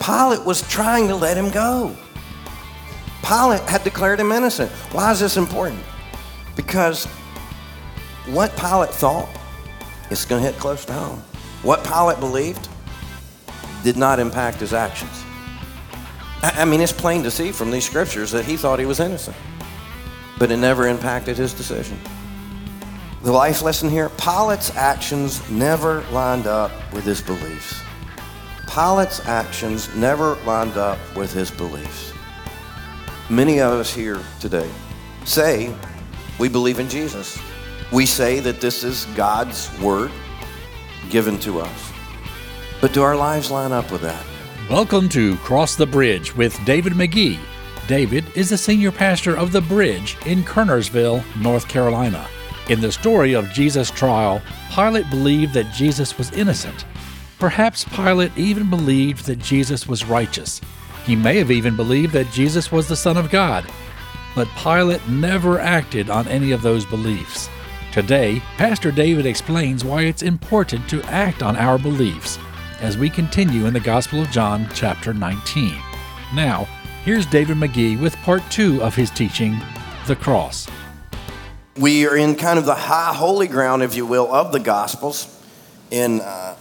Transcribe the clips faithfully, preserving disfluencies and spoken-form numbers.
Pilate was trying to let him go. Pilate had declared him innocent. Why is this important? Because what Pilate thought is going to hit close to home. What Pilate believed did not impact his actions. I mean, it's plain to see from these scriptures that he thought he was innocent, but it never impacted his decision. The life lesson here, Pilate's actions never lined up with his beliefs. Pilate's actions never lined up with his beliefs. Many of us here today say we believe in Jesus. We say that this is God's word given to us. But do our lives line up with that? Welcome to Cross the Bridge with David McGee. David is the senior pastor of The Bridge in Kernersville, North Carolina. In the story of Jesus' trial, Pilate believed that Jesus was innocent. Perhaps Pilate even believed that Jesus was righteous. He may have even believed that Jesus was the Son of God. But Pilate never acted on any of those beliefs. Today, Pastor David explains why it's important to act on our beliefs as we continue in the Gospel of John, chapter nineteen. Now, here's David McGee with part two of his teaching, The Cross. We are in kind of the high holy ground, if you will, of the Gospels in uh,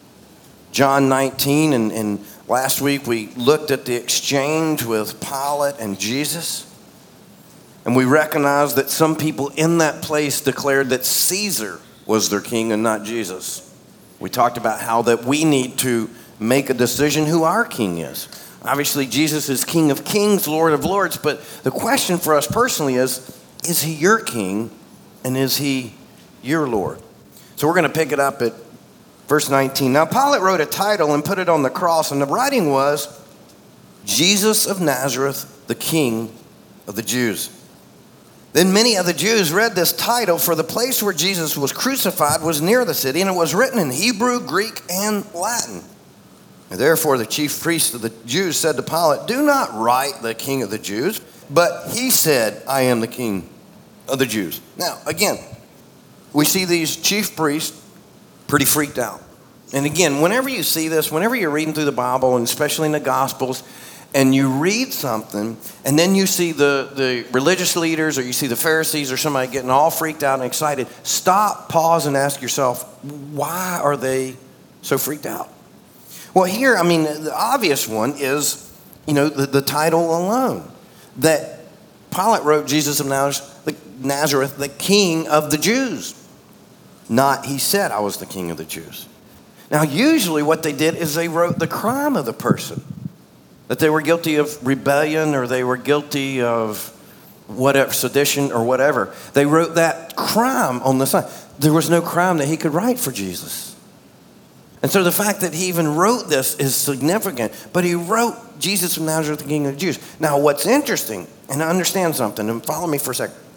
John nineteen. And, and last week we looked at the exchange with Pilate and Jesus. And we recognized that some people in that place declared that Caesar was their king and not Jesus. We talked about how that we need to make a decision who our king is. Obviously, Jesus is King of Kings, Lord of Lords, but the question for us personally is, is he your king and is he your Lord? So we're going to pick it up at verse nineteen. Now, Pilate wrote a title and put it on the cross, and the writing was, Jesus of Nazareth, the King of the Jews. Then many of the Jews read this title, for the place where Jesus was crucified was near the city, and it was written in Hebrew, Greek, and Latin. And therefore the chief priests of the Jews said to Pilate, do not write the King of the Jews, but he said, I am the King of the Jews. Now, again, we see these chief priests pretty freaked out. And again, whenever you see this, whenever you're reading through the Bible, and especially in the Gospels, and you read something, and then you see the, the religious leaders, or you see the Pharisees or somebody getting all freaked out and excited, stop, pause, and ask yourself, why are they so freaked out? Well, here, I mean, the obvious one is, you know, the, the title alone. That Pilate wrote Jesus of Nazareth the, Nazareth, the King of the Jews. Not, he said, I was the King of the Jews. Now, usually what they did is they wrote the crime of the person. That they were guilty of rebellion, or they were guilty of whatever, sedition or whatever. They wrote that crime on the side. There was no crime that he could write for Jesus. And so the fact that he even wrote this is significant. But he wrote Jesus of Nazareth, the King of the Jews. Now, what's interesting, and understand something, and follow me for a second.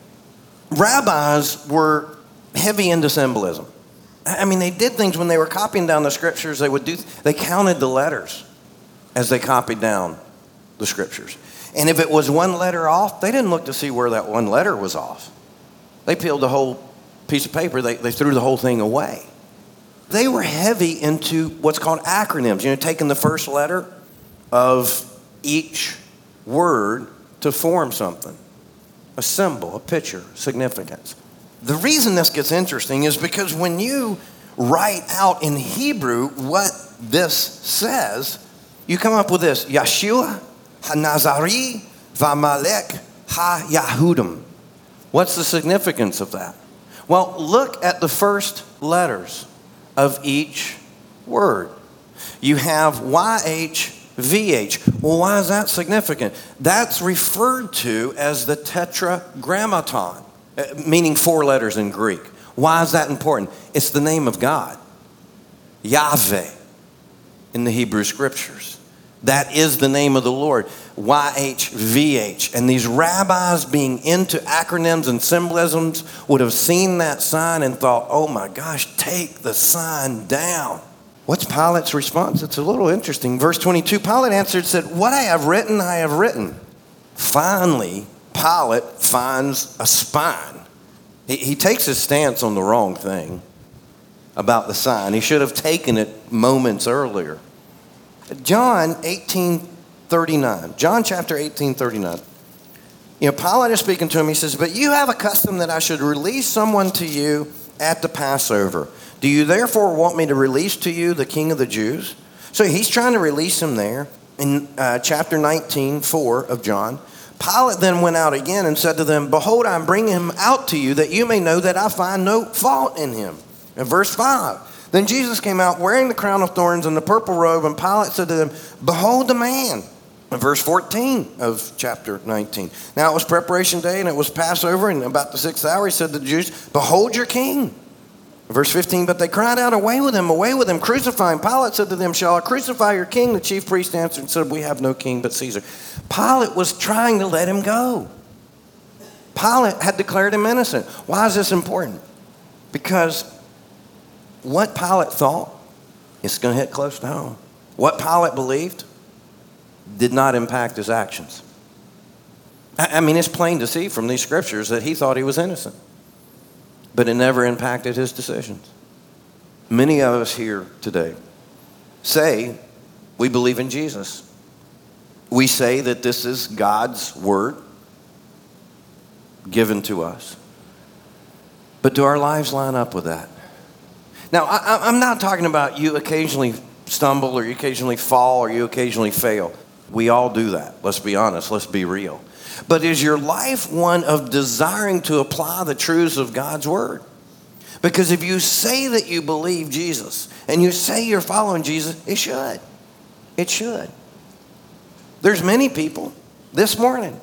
Rabbis were heavy into symbolism. I mean, they did things when they were copying down the scriptures. They would do. They counted the letters as they copied down the scriptures. And if it was one letter off, they didn't look to see where that one letter was off. They peeled the whole piece of paper. They, they threw the whole thing away. They were heavy into what's called acronyms. You know, taking the first letter of each word to form something. A symbol, a picture, significance. The reason this gets interesting is because when you write out in Hebrew what this says, you come up with this, Yeshua HaNazari V'Amalek HaYahudim. What's the significance of that? Well, look at the first letters of each word. You have Y H V H. Well, why is that significant? That's referred to as the tetragrammaton, meaning four letters in Greek. Why is that important? It's the name of God, Yahweh, in the Hebrew scriptures. That is the name of the Lord, Y H V H. And these rabbis, being into acronyms and symbolisms, would have seen that sign and thought, oh my gosh, take the sign down. What's Pilate's response? It's a little interesting. Verse twenty-two, Pilate answered, said, what I have written, I have written. Finally, Pilate finds a spine. He, he takes his stance on the wrong thing about the sign. He should have taken it moments earlier. John eighteen thirty-nine. John chapter eighteen thirty-nine. You know, Pilate is speaking to him. He says, but you have a custom that I should release someone to you at the Passover. Do you therefore want me to release to you the King of the Jews? So he's trying to release him there in uh, chapter nineteen, four of John. Pilate then went out again and said to them, behold, I'm bringing him out to you that you may know that I find no fault in him. In verse five, then Jesus came out wearing the crown of thorns and the purple robe, and Pilate said to them, behold the man. In verse fourteen of chapter nineteen. Now it was preparation day and it was Passover, and about the sixth hour he said to the Jews, behold your king. Verse fifteen, but they cried out, away with him, away with him, crucify him. Pilate said to them, shall I crucify your king? The chief priest answered and said, we have no king but Caesar. Pilate was trying to let him go. Pilate had declared him innocent. Why is this important? Because what Pilate thought, it's going to hit close to home. What Pilate believed did not impact his actions. I mean, it's plain to see from these scriptures that he thought he was innocent, but it never impacted his decisions. Many of us here today say we believe in Jesus. We say that this is God's word given to us. But do our lives line up with that? Now, I, I'm not talking about you occasionally stumble or you occasionally fall or you occasionally fail. We all do that. Let's be honest. Let's be real. But is your life one of desiring to apply the truths of God's word? Because if you say that you believe Jesus and you say you're following Jesus, it should. It should. There's many people this morning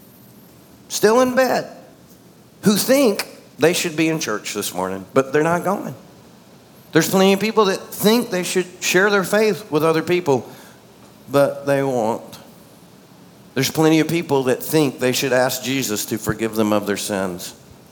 still in bed who think they should be in church this morning, but they're not going. There's plenty of people that think they should share their faith with other people, but they won't. There's plenty of people that think they should ask Jesus to forgive them of their sins,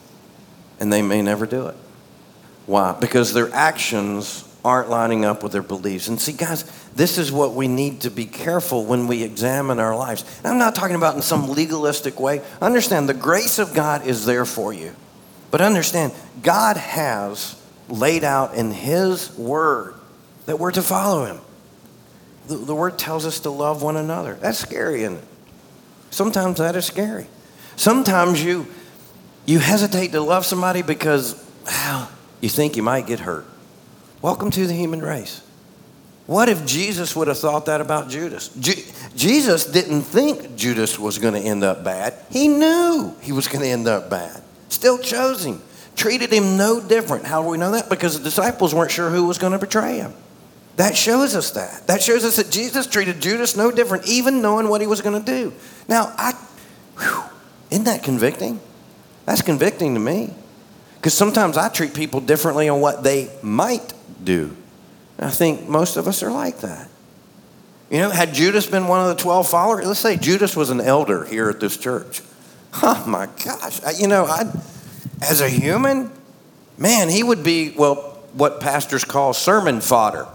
and they may never do it. Why? Because their actions aren't lining up with their beliefs. And see, guys, this is what we need to be careful when we examine our lives. And I'm not talking about in some legalistic way. Understand, the grace of God is there for you. But understand, God has laid out in his word that we're to follow him. The, the word tells us to love one another. That's scary, isn't it? Sometimes that is scary. Sometimes you you hesitate to love somebody because, well, you think you might get hurt. Welcome to the human race. What if Jesus would have thought that about Judas? Je- Jesus didn't think Judas was going to end up bad. He knew he was going to end up bad. Still chose him. Treated him no different. How do we know that? Because the disciples weren't sure who was going to betray him. That shows us that. That shows us that Jesus treated Judas no different, even knowing what he was going to do. Now, I, whew, isn't that convicting? That's convicting to me. Because sometimes I treat people differently on what they might do. And I think most of us are like that. You know, had Judas been one of the twelve followers, let's say Judas was an elder here at this church. Oh my gosh. I, you know, I, as a human, man, he would be, well, what pastors call sermon fodder.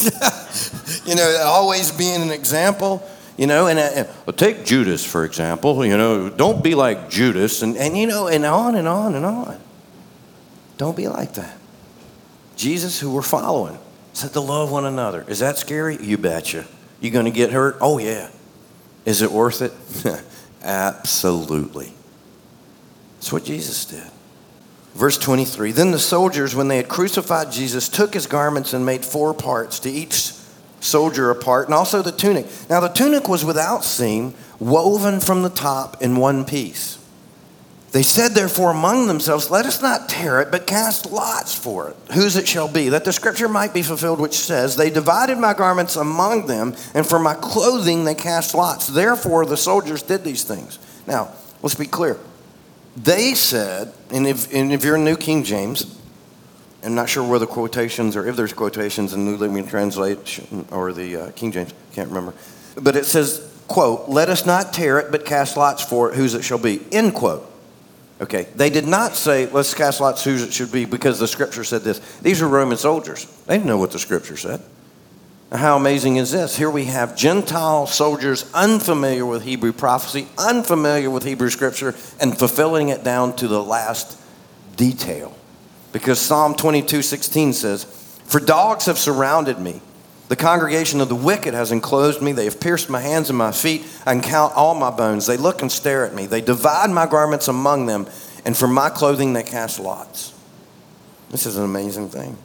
You know, always being an example, you know, and, and well, take Judas, for example, you know, don't be like Judas, and, and, you know, and on and on and on. Don't be like that. Jesus, who we're following, said to love one another. Is that scary? You betcha. You going to get hurt? Oh, yeah. Is it worth it? Absolutely. That's what Jesus did. Verse twenty-three, then the soldiers, when they had crucified Jesus, took his garments and made four parts, to each soldier a part, and also the tunic. Now the tunic was without seam, woven from the top in one piece. They said therefore among themselves, let us not tear it, but cast lots for it, whose it shall be, that the scripture might be fulfilled, which says, they divided my garments among them, and for my clothing they cast lots. Therefore the soldiers did these things. Now, let's be clear. They said, and if, and if you're in New King James, I'm not sure where the quotations or if there's quotations in New Living Translation or the uh, King James, can't remember. But it says, quote, let us not tear it, but cast lots for it, whose it shall be, end quote. Okay, they did not say, let's cast lots whose it should be, because the scripture said this. These are Roman soldiers. They didn't know what the scripture said. How amazing is this? Here we have Gentile soldiers unfamiliar with Hebrew prophecy, unfamiliar with Hebrew scripture, and fulfilling it down to the last detail. Because Psalm twenty-two sixteen says, for dogs have surrounded me. The congregation of the wicked has enclosed me. They have pierced my hands and my feet. I can count all my bones. They look and stare at me. They divide my garments among them, and for my clothing they cast lots. This is an amazing thing.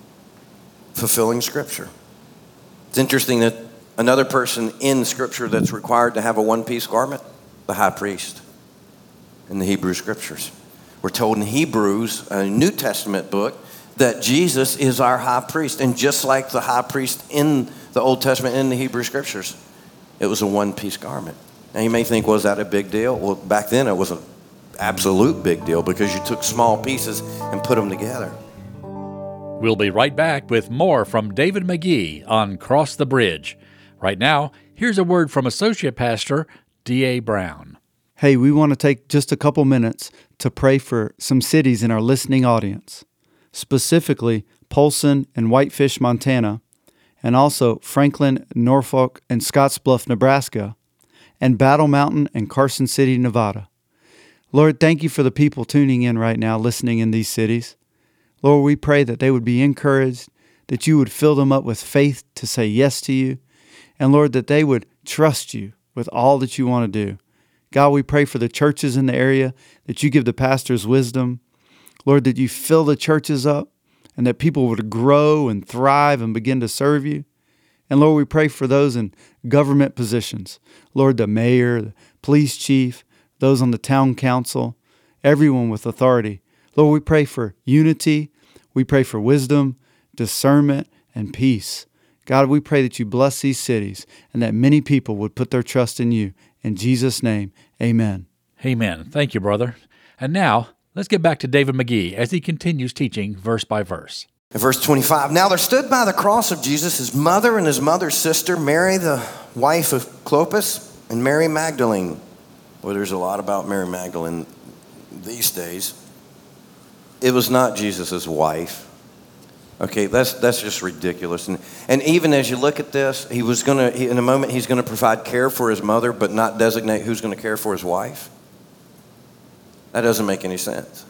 Fulfilling Scripture. It's interesting that another person in Scripture that's required to have a one-piece garment, the high priest in the Hebrew Scriptures. We're told in Hebrews, a New Testament book, that Jesus is our high priest. And just like the high priest in the Old Testament, in the Hebrew Scriptures, it was a one-piece garment. Now you may think, was that a big deal? Well, back then it was an absolute big deal because you took small pieces and put them together. We'll be right back with more from David McGee on Cross the Bridge. Right now, here's a word from Associate Pastor D A Brown. Hey, we want to take just a couple minutes to pray for some cities in our listening audience, specifically Polson and Whitefish, Montana, and also Franklin, Norfolk, and Scottsbluff, Nebraska, and Battle Mountain and Carson City, Nevada. Lord, thank you for the people tuning in right now, listening in these cities. Lord, we pray that they would be encouraged, that you would fill them up with faith to say yes to you, and Lord, that they would trust you with all that you want to do. God, we pray for the churches in the area, that you give the pastors wisdom. Lord, that you fill the churches up and that people would grow and thrive and begin to serve you. And Lord, we pray for those in government positions. Lord, the mayor, the police chief, those on the town council, everyone with authority. Lord, we pray for unity. We pray for wisdom, discernment, and peace. God, we pray that you bless these cities and that many people would put their trust in you. In Jesus' name, amen. Amen. Thank you, brother. And now, let's get back to David McGee as he continues teaching verse by verse. In verse twenty-five, now there stood by the cross of Jesus his mother and his mother's sister, Mary, the wife of Clopas, and Mary Magdalene. Well, there's a lot about Mary Magdalene these days. It was not Jesus' wife. Okay, that's that's just ridiculous. And and even as you look at this, he was going to, in a moment, he's going to provide care for his mother, but not designate who's going to care for his wife. That doesn't make any sense.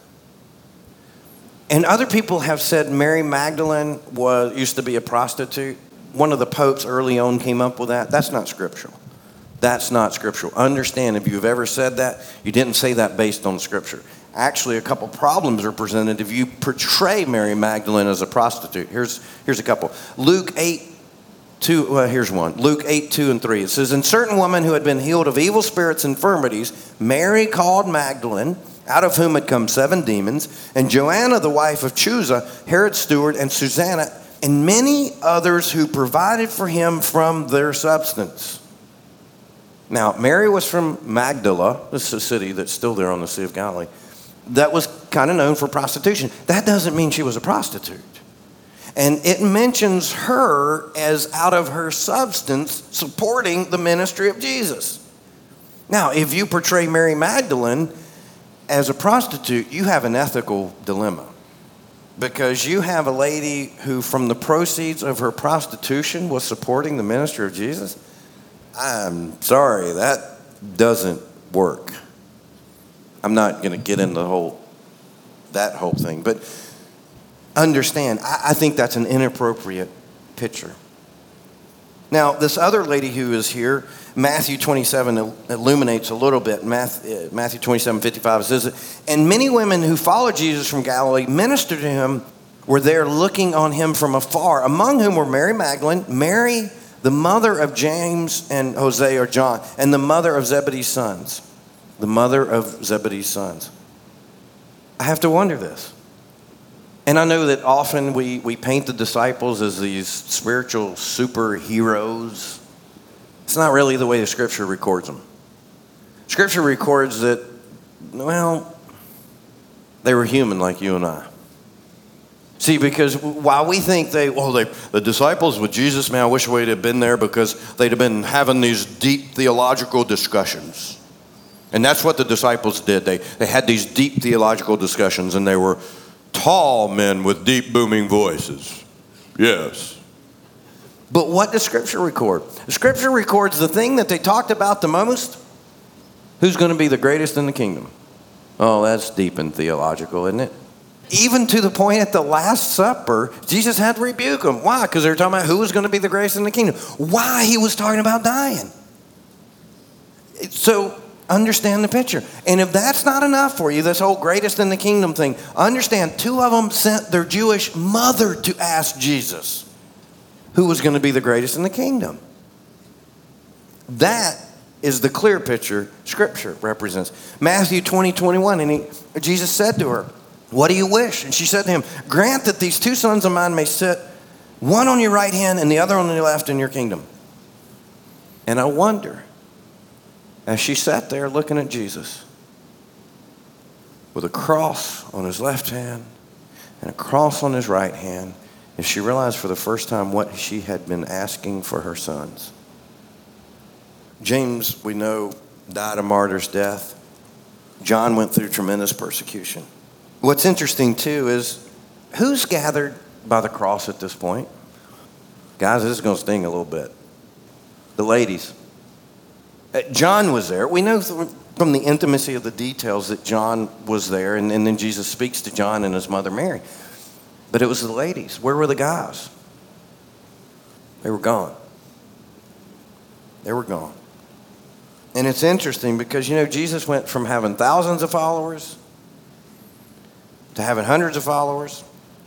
And other people have said Mary Magdalene was used to be a prostitute. One of the popes early on came up with that. That's not scriptural. That's not scriptural. Understand, if you've ever said that, you didn't say that based on Scripture. Actually, a couple problems are presented if you portray Mary Magdalene as a prostitute. Here's, here's a couple. Luke eight, two, well, here's one. Luke eight, two and three. It says, and certain woman who had been healed of evil spirits and infirmities, Mary called Magdalene, out of whom had come seven demons, and Joanna, the wife of Chuza, Herod's steward, and Susanna, and many others who provided for him from their substance. Now, Mary was from Magdala. This is a city that's still there on the Sea of Galilee. That was kind of known for prostitution. That doesn't mean she was a prostitute. And it mentions her as out of her substance supporting the ministry of Jesus. Now, if you portray Mary Magdalene as a prostitute, you have an ethical dilemma. Because you have a lady who, from the proceeds of her prostitution, was supporting the ministry of Jesus. I'm sorry, that doesn't work. I'm not going to get into the whole, that whole thing. But understand, I, I think that's an inappropriate picture. Now, this other lady who is here, Matthew twenty-seven illuminates a little bit. Matthew twenty-seven fifty-five says, and many women who followed Jesus from Galilee ministered to him, were there looking on him from afar, among whom were Mary Magdalene, Mary, the mother of James and Jose or John, and the mother of Zebedee's sons. The mother of Zebedee's sons. I have to wonder this. And I know that often we, we paint the disciples as these spiritual superheroes. It's not really the way the Scripture records them. Scripture records that, well, they were human like you and I. See, because while we think they, well, they, the disciples with Jesus, man, I wish we'd have been there because they'd have been having these deep theological discussions. And that's what the disciples did. They, they had these deep theological discussions, and they were tall men with deep booming voices. Yes. But what does Scripture record? The Scripture records the thing that they talked about the most. Who's going to be the greatest in the kingdom? Oh, that's deep and theological, isn't it? even to the point at the Last Supper, Jesus had to rebuke them. Why? Because they were talking about who was going to be the greatest in the kingdom. Why? He was talking about dying. So understand the picture. And if that's not enough for you, this whole greatest in the kingdom thing, understand two of them sent their Jewish mother to ask Jesus who was going to be the greatest in the kingdom. That is the clear picture Scripture represents. Matthew twenty, twenty-one, and he, Jesus said to her, what do you wish? And she said to him, grant that these two sons of mine may sit, one on your right hand and the other on your left in your kingdom. And I wonder, as she sat there looking at Jesus with a cross on his left hand and a cross on his right hand, if she realized for the first time what she had been asking for her sons. James, we know, died a martyr's death. John went through tremendous persecution. What's interesting, too, is who's gathered by the cross at this point? Guys, this is going to sting a little bit. The ladies. Uh, John was there. We know from the intimacy of the details that John was there, and, and then Jesus speaks to John and his mother Mary. But it was the ladies. Where were the guys? They were gone. They were gone. And it's interesting because, you know, Jesus went from having thousands of followers to having hundreds of followers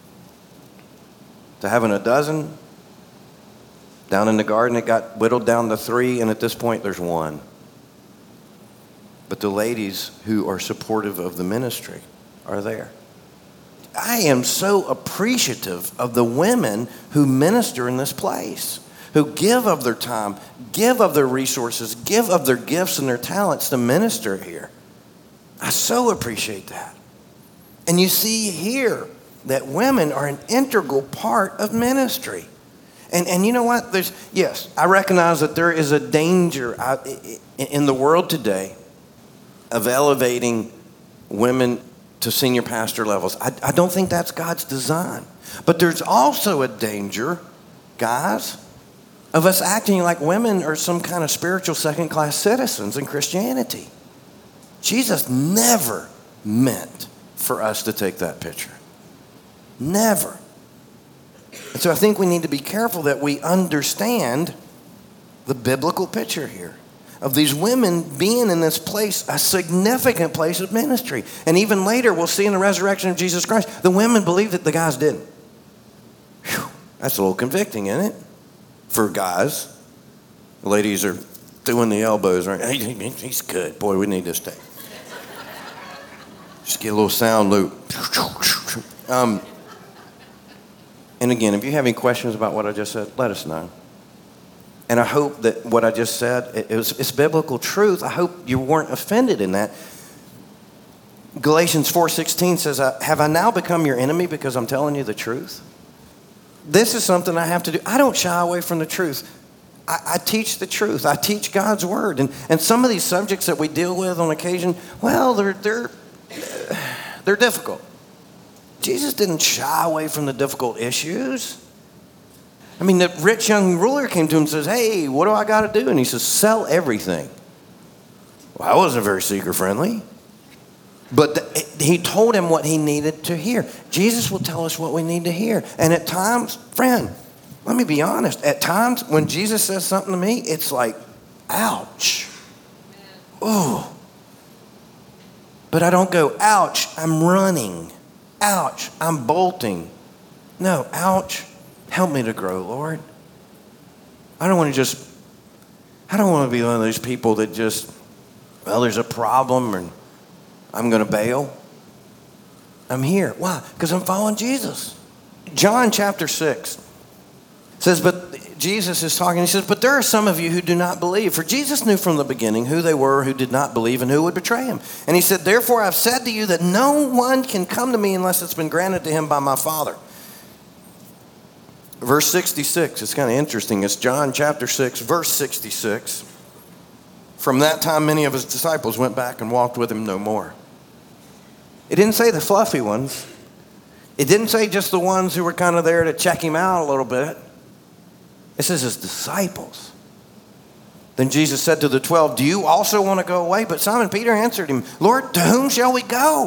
to having a dozen. Down in the garden, it got whittled down to three, and at this point, there's one. But the ladies who are supportive of the ministry are there. I am so appreciative of the women who minister in this place, who give of their time, give of their resources, give of their gifts and their talents to minister here. I so appreciate that. And you see here that women are an integral part of ministry. And and you know what? There's yes, I recognize that there is a danger out in the world today of elevating women to senior pastor levels. I, I don't think that's God's design. But there's also a danger, guys, of us acting like women are some kind of spiritual second-class citizens in Christianity. Jesus never meant for us to take that picture. Never. And so I think we need to be careful that we understand the biblical picture here of these women being in this place, a significant place of ministry. And even later, we'll see in the resurrection of Jesus Christ, the women believed that the guys didn't. Whew, that's a little convicting, isn't it? For guys. The ladies are doing the elbows, right? Hey, he's good. Boy, we need this tape. Just get a little sound loop. Um, and again, if you have any questions about what I just said, let us know. And I hope that what I just said, it was, it's biblical truth. I hope you weren't offended in that. Galatians four sixteen says, have I now become your enemy because I'm telling you the truth? This is something I have to do. I don't shy away from the truth. I, I teach the truth. I teach God's word. And, and some of these subjects that we deal with on occasion, well, they're, they're, they're difficult. Jesus didn't shy away from the difficult issues. I mean, the rich young ruler came to him and says, hey, what do I got to do? And he says, sell everything. Well, that wasn't very seeker-friendly. But the, he told him what he needed to hear. Jesus will tell us what we need to hear. And at times, friend, let me be honest. At times, when Jesus says something to me, it's like, ouch. Ooh. But I don't go, ouch, I'm running. Ouch, I'm bolting. No, ouch. Help me to grow, Lord. I don't want to just, I don't want to be one of those people that just, well, there's a problem and I'm going to bail. I'm here. Why? Because I'm following Jesus. John chapter six says, but Jesus is talking, he says, but there are some of you who do not believe. For Jesus knew from the beginning who they were who did not believe and who would betray him. And he said, therefore I've said to you that no one can come to me unless it's been granted to him by my Father. Verse sixty-six, it's kind of interesting. It's John chapter six, verse sixty-six. From that time, many of his disciples went back and walked with him no more. It didn't say the fluffy ones. It didn't say just the ones who were kind of there to check him out a little bit. It says his disciples. Then Jesus said to the twelve, do you also want to go away? But Simon Peter answered him, Lord, to whom shall we go?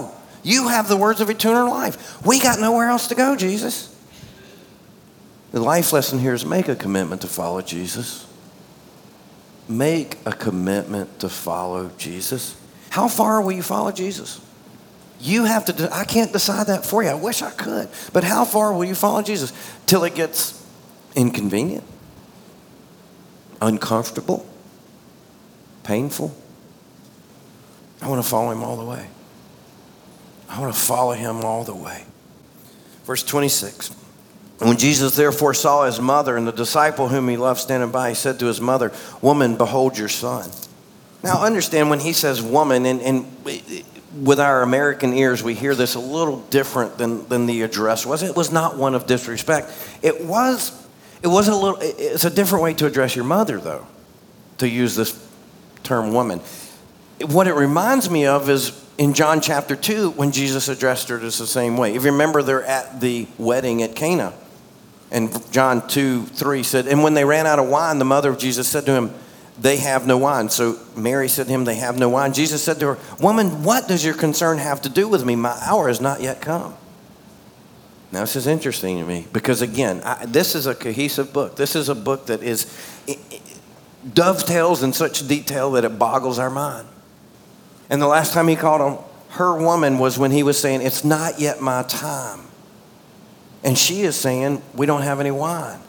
You have the words of eternal life. We got nowhere else to go, Jesus. The life lesson here is make a commitment to follow Jesus. Make a commitment to follow Jesus. How far will you follow Jesus? You have to, de- I can't decide that for you. I wish I could. But how far will you follow Jesus? Till it gets inconvenient, uncomfortable, painful. I want to follow him all the way. I want to follow him all the way. Verse twenty-six. When Jesus therefore saw his mother and the disciple whom he loved standing by, he said to his mother, "Woman, behold your son." Now understand when he says woman, and, and with our American ears, we hear this a little different than, than the address was. It was not one of disrespect. It was, it was a little, it's a different way to address your mother, though, to use this term woman. What it reminds me of is in John chapter two, when Jesus addressed her just the same way. If you remember, they're at the wedding at Cana. And John two, three said, and when they ran out of wine, the mother of Jesus said to him, "They have no wine." So Mary said to him, "They have no wine." Jesus said to her, "Woman, what does your concern have to do with me? My hour has not yet come." Now, this is interesting to me because, again, I, this is a cohesive book. This is a book that is it, it dovetails in such detail that it boggles our mind. And the last time he called him, her woman was when he was saying, "It's not yet my time." And she is saying, "We don't have any wine."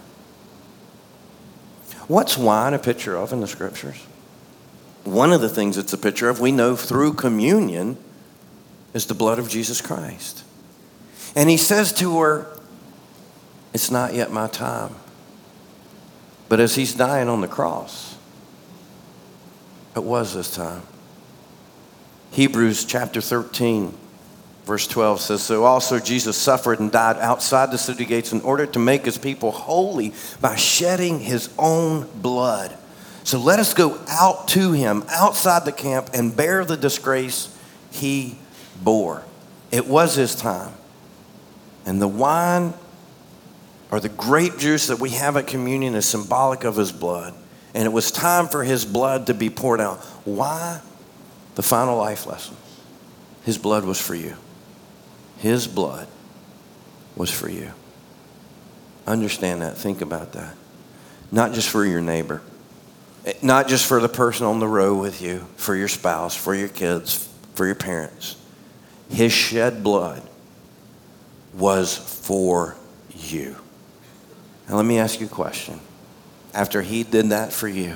What's wine a picture of in the scriptures? One of the things it's a picture of, we know through communion, is the blood of Jesus Christ. And he says to her, "It's not yet my time." But as he's dying on the cross, it was this time. Hebrews chapter thirteen, verse twelve says, "So also Jesus suffered and died outside the city gates in order to make his people holy by shedding his own blood. So let us go out to him outside the camp and bear the disgrace he bore." It was his time. And the wine or the grape juice that we have at communion is symbolic of his blood. And it was time for his blood to be poured out. Why? The final life lesson. His blood was for you. His blood was for you. Understand that. Think about that. Not just for your neighbor. Not just for the person on the row with you. For your spouse. For your kids. For your parents. His shed blood was for you. Now let me ask you a question. After he did that for you,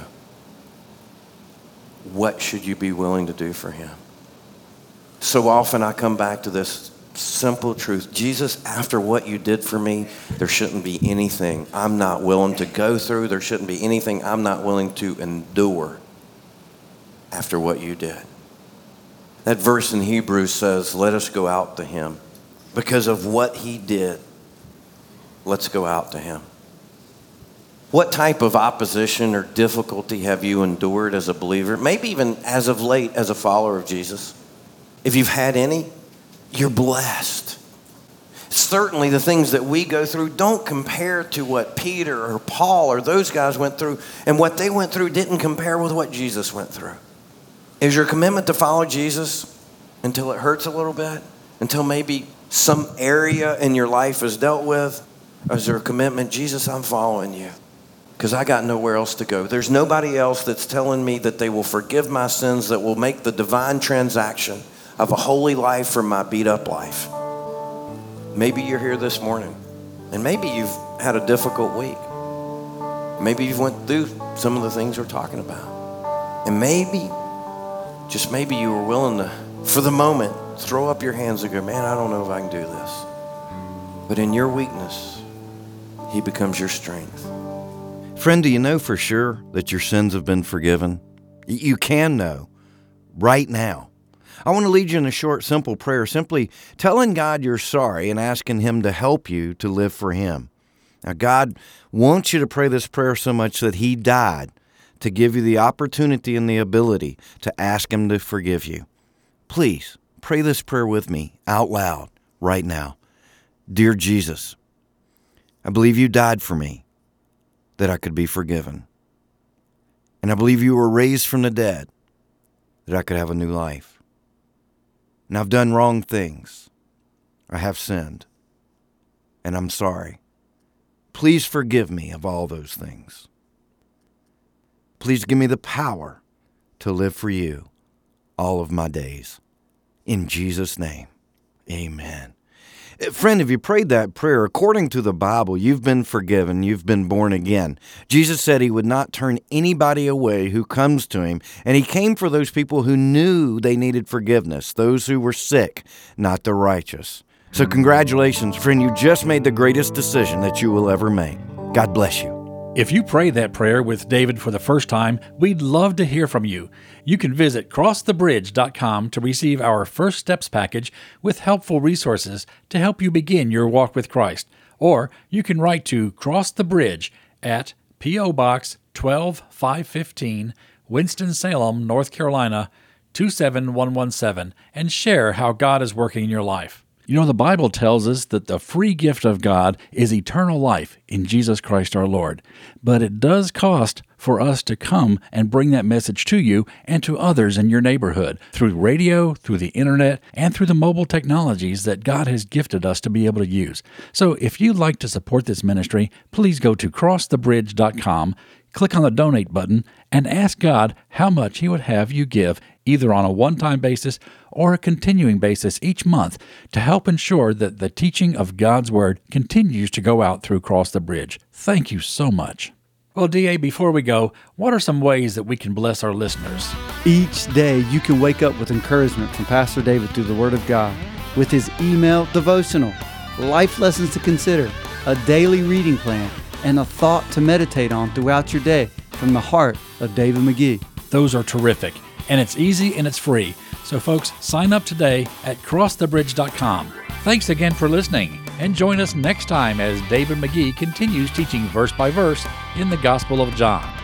what should you be willing to do for him? So often I come back to this simple truth. Jesus, after what you did for me, there shouldn't be anything I'm not willing to go through. There shouldn't be anything I'm not willing to endure after what you did. That verse in Hebrews says, "Let us go out to him." Because of what he did, let's go out to him. What type of opposition or difficulty have you endured as a believer? Maybe even as of late as a follower of Jesus. If you've had any, you're blessed. Certainly the things that we go through don't compare to what Peter or Paul or those guys went through. And what they went through didn't compare with what Jesus went through. Is your commitment to follow Jesus until it hurts a little bit? Until maybe some area in your life is dealt with? Or is there a commitment, Jesus, I'm following you because I got nowhere else to go. There's nobody else that's telling me that they will forgive my sins, that will make the divine transaction of a holy life from my beat up life. Maybe you're here this morning and maybe you've had a difficult week. Maybe you've went through some of the things we're talking about. And maybe, just maybe you were willing to, for the moment, throw up your hands and go, "Man, I don't know if I can do this." But in your weakness, he becomes your strength. Friend, do you know for sure that your sins have been forgiven? You can know right now. I want to lead you in a short, simple prayer, simply telling God you're sorry and asking him to help you to live for him. Now, God wants you to pray this prayer so much that he died to give you the opportunity and the ability to ask him to forgive you. Please pray this prayer with me out loud right now. Dear Jesus, I believe you died for me that I could be forgiven. And I believe you were raised from the dead that I could have a new life. and I've done wrong things. I have sinned, and I'm sorry. Please forgive me of all those things. Please give me the power to live for you all of my days. In Jesus' name, amen. Friend, if you prayed that prayer, according to the Bible, you've been forgiven, you've been born again. Jesus said he would not turn anybody away who comes to him, and he came for those people who knew they needed forgiveness, those who were sick, not the righteous. So congratulations, friend, you just made the greatest decision that you will ever make. God bless you. If you prayed that prayer with David for the first time, we'd love to hear from you. You can visit cross the bridge dot com to receive our First Steps package with helpful resources to help you begin your walk with Christ. Or you can write to Cross the Bridge at P O. Box twelve five fifteen, Winston-Salem, North Carolina, two seven one one seven, and share how God is working in your life. You know, the Bible tells us that the free gift of God is eternal life in Jesus Christ our Lord. But it does cost for us to come and bring that message to you and to others in your neighborhood through radio, through the internet, and through the mobile technologies that God has gifted us to be able to use. So if you'd like to support this ministry, please go to cross the bridge dot com, click on the donate button, and ask God how much He would have you give, either on a one-time basis or a continuing basis each month, to help ensure that the teaching of God's Word continues to go out through Cross the Bridge. Thank you so much. Well, D A, before we go, what are some ways that we can bless our listeners? Each day you can wake up with encouragement from Pastor David through the Word of God with his email devotional, life lessons to consider, a daily reading plan, and a thought to meditate on throughout your day from the heart of David McGee. Those are terrific, and it's easy and it's free. So folks, sign up today at cross the bridge dot com. Thanks again for listening, and join us next time as David McGee continues teaching verse by verse in the Gospel of John.